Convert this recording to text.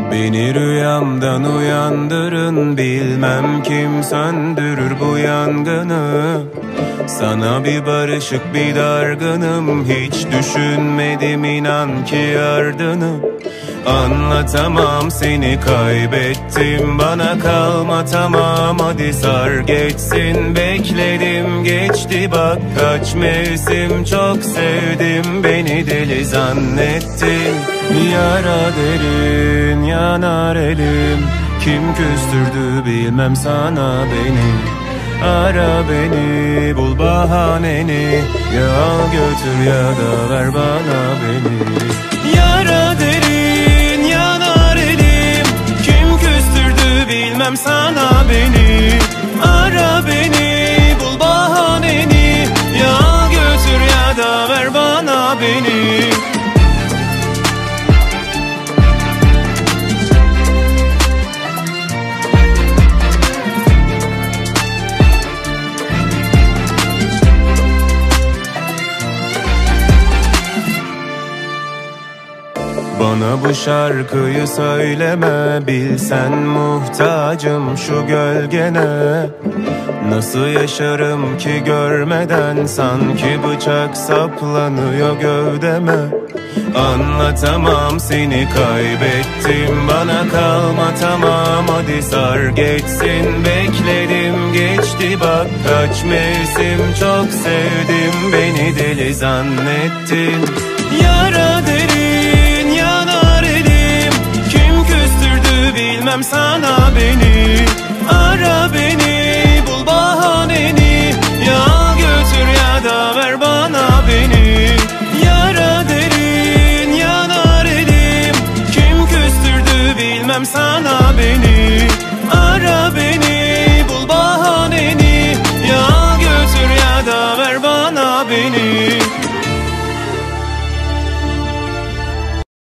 Beni rüyamdan uyandırın, bilmem kim söndürür bu yangını. Sana bir barışık bir dargınım, hiç düşünmedim inan ki yardını. Anlatamam, seni kaybettim, bana kalma tamam, hadi sar geçsin. Bekledim geçti bak kaç mevsim, çok sevdim, beni deli zannettin. Yara derin yanar elim, kim küstürdü bilmem sana beni. Ara beni, bul bahaneni, ya al götür ya da ver bana beni. Yara derin yanar elim, kim küstürdü bilmem sana beni. Ara beni, bul bahaneni, ya al götür ya da ver bana beni. Bana bu şarkıyı söyleme, bilsen muhtacım şu gölgene. Nasıl yaşarım ki görmeden, sanki bıçak saplanıyor gövdeme. Anlatamam, seni kaybettim, bana kalma tamam, hadi sar geçsin. Bekledim geçti bak kaç mevsim, çok sevdim, beni deli zannettin. Yara derin yanar elim, kim küstürdü bilmem sana beni. Ara beni, bul bahaneni, ya al götür ya da ver bana beni. Yara derin yanar elim, kim küstürdü bilmem sana beni. Ara beni, bul bahaneni, ya al götür ya da ver bana beni.